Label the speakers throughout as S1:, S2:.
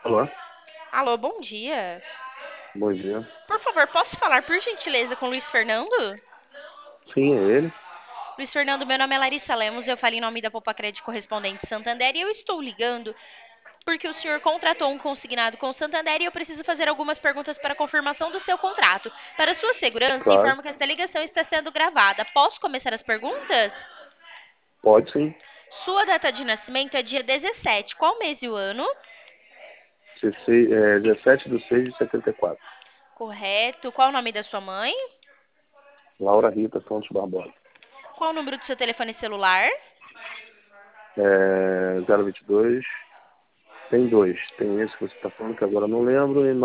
S1: Alô?
S2: Alô, bom dia.
S1: Bom dia.
S2: Por favor, posso falar, por gentileza, com Luiz Fernando?
S1: Sim, é ele?
S2: Luiz Fernando, meu nome é Larissa Lemos, eu falo em nome da Poupa Crédito Correspondente Santander e eu estou ligando porque o senhor contratou um consignado com o Santander e eu preciso fazer algumas perguntas para confirmação do seu contrato. Para sua segurança,
S1: Claro.
S2: informo que esta ligação está sendo gravada. Posso começar as perguntas?
S1: Pode sim.
S2: Sua data de nascimento é dia 17. Qual mês e o ano?
S1: 17/6/74.
S2: Correto. Qual o nome da sua mãe?
S1: Laura Rita Santos Barbosa.
S2: Qual o número do seu telefone celular?
S1: 022. Tem dois. Tem esse que você está falando, que agora eu não lembro, e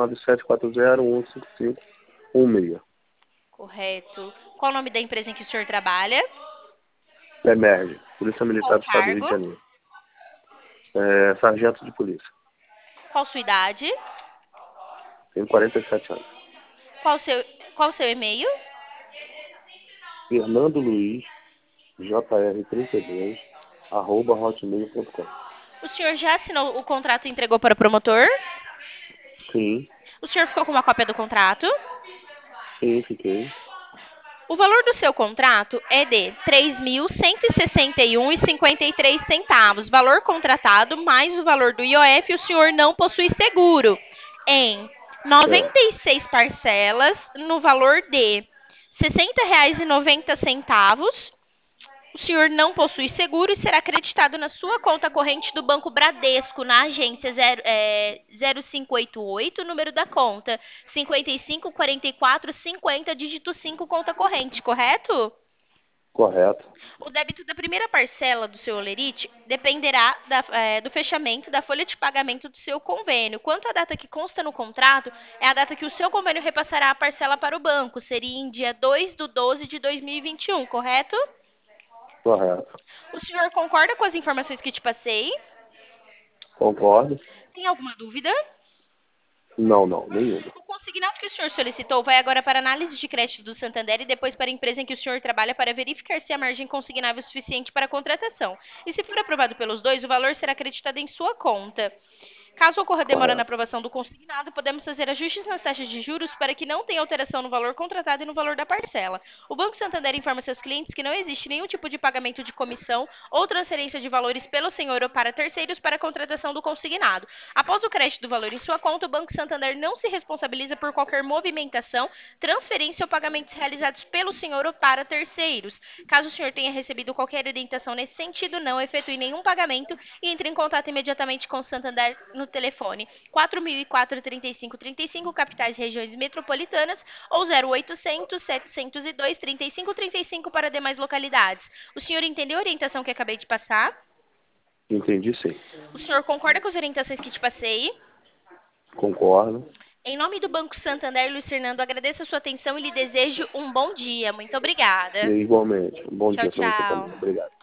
S1: 9740-15516.
S2: Correto. Qual o nome da empresa em que o senhor trabalha?
S1: PEMERG, Polícia
S2: Qual
S1: Militar
S2: o
S1: do Estado do Rio de
S2: cargo?
S1: Janeiro. Sargento de polícia.
S2: Qual sua idade?
S1: Tenho 47 anos.
S2: Qual o seu, qual o seu e-mail?
S1: Fernando Luiz, JR32, @hotmail.com.
S2: O senhor já assinou o contrato e entregou para o promotor?
S1: Sim,
S2: O senhor ficou com uma cópia do contrato?
S1: sim, fiquei.
S2: O valor do seu contrato é de R$ 3.161,53. Valor contratado mais o valor do IOF, o senhor não possui seguro. Em
S1: É,
S2: 96 parcelas, no valor de R$ 60,90. O senhor não possui seguro e será acreditado na sua conta corrente do Banco Bradesco, na agência 0588, número da conta 554450, dígito 5, conta corrente, correto?
S1: correto.
S2: O débito da primeira parcela do seu holerite dependerá do fechamento da folha de pagamento do seu convênio. Quanto à data que consta no contrato, é a data que o seu convênio repassará a parcela para o banco. Seria em dia 2/12/2021, correto?
S1: Correto.
S2: O senhor concorda com as informações que te passei?
S1: Concordo?
S2: Tem alguma dúvida?
S1: Não, não, nenhuma.
S2: O consignado que o senhor solicitou vai agora para análise de crédito do Santander e depois para a empresa em que o senhor trabalha para verificar se a margem consignável é suficiente para a contratação. E se for aprovado pelos dois, o valor será acreditado em sua conta. Caso ocorra demora na
S1: Correto.
S2: aprovação do consignado, podemos fazer ajustes nas taxas de juros para que não tenha alteração no valor contratado e no valor da parcela. O Banco Santander informa seus clientes que não existe nenhum tipo de pagamento de comissão ou transferência de valores pelo senhor ou para terceiros para a contratação do consignado. Após o crédito do valor em sua conta, o Banco Santander não se responsabiliza por qualquer movimentação, transferência ou pagamentos realizados pelo senhor ou para terceiros. Caso o senhor tenha recebido qualquer orientação nesse sentido, não efetue nenhum pagamento e entre em contato imediatamente com o Santander no telefone 4004 3535, capitais e regiões metropolitanas, ou 0800 702 3535 para demais localidades. O senhor entendeu a orientação que acabei de passar?
S1: Entendi sim.
S2: O senhor concorda com as orientações que te passei?
S1: Concordo.
S2: Em nome do Banco Santander, Luiz Fernando, agradeço a sua atenção e lhe desejo um bom dia. Muito
S1: E
S2: obrigada.
S1: igualmente. Um bom
S2: Tchau,
S1: dia para você também.
S2: tchau.
S1: Obrigado.